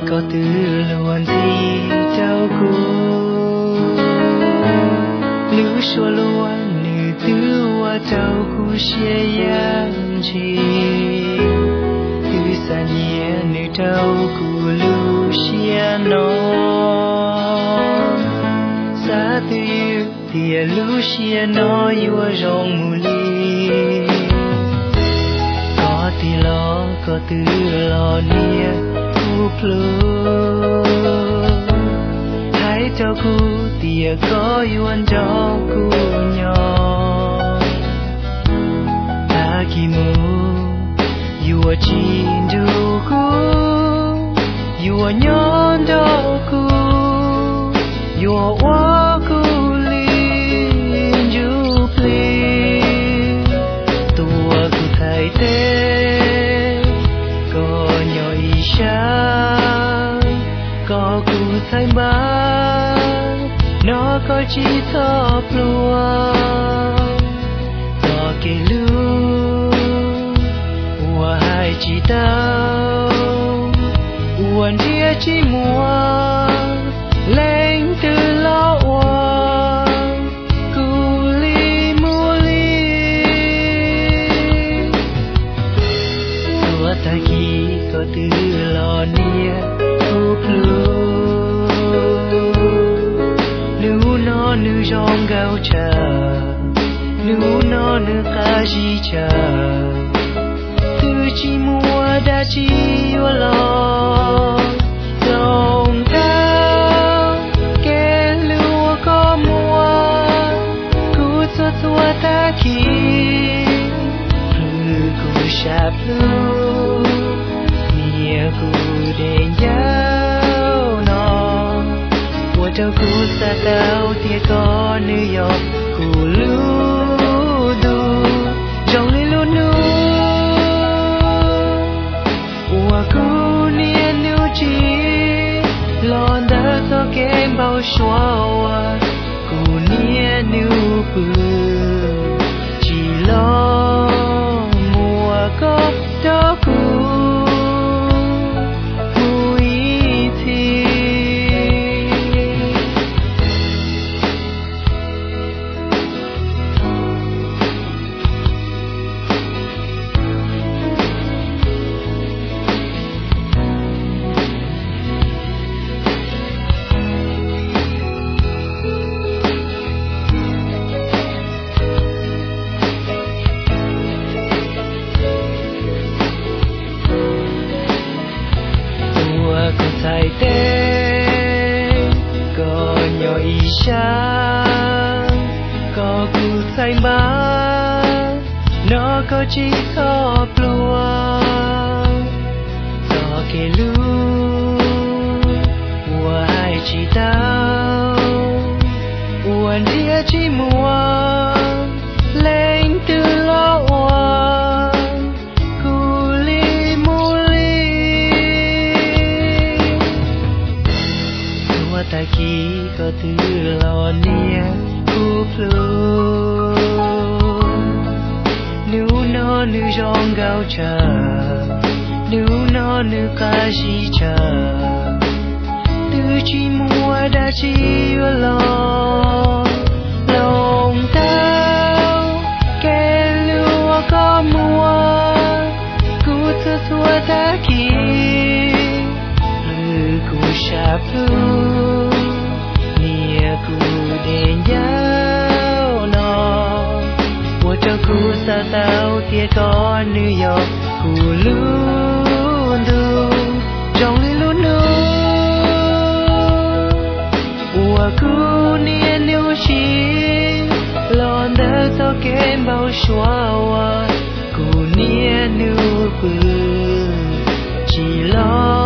có từ luôn thì đâu cô lưu xua luôn nữ tư qua đâu cô xia yang chi từ xa nhẹ nữ đâu cô lưu xia nó xa từ yêu thì lưu xia nó yêu rong mù li có thì lo có từ lo nia hãy cho cô tia có yêu anh cho cô nhỏ ta kỳ mù yêu chỉ đủ cô yêu nhon đâu cô yêu quá cô linh du pli tua cô thay thế có nhỏ ý có cụ thay má nó có chỉ thọ plua có kể lưu ua hai chỉ tao uan dia chỉ mua lên từ lo ua cụ li mua li tua ta khi có từ lo nia nữ rong gạo trà nữ nó nữ cá gì trà từ chỉ mua đã chỉ lo lòng tao kẻ lúa có mua cứ cho tua ta khi cứ sạp lưu nia cứ để nhau nó của đâu cứ xa tao tia có nữ yop cứ lưu du trong lý luôn nu của cứ nia nữ chi lon đã cho kem bao xóa cứ nia nữ bự chỉ lo mùa có đó cứ thay thế có nhỏ ý có cụ thay má nó có chỉ thọ plua có kể lưu ua hai chỉ tao uan dia chỉ mua lên từ lo ua ta khi có từ lo nia cu plu nữ nó nữ rong gạo trà nữ nó nữ cá gì trà từ chỉ mua đã chỉ lo lòng tao kẻ lúa có mua cứ thưa thua ta khi cứ sạp lưu ku để nhau nó của cho ku sa tao tia có nữ yop ku luôn du trong lý luôn nu của ku nia nữ chi lon đã cho kem bao xóa ku nia nữ bự chỉ lo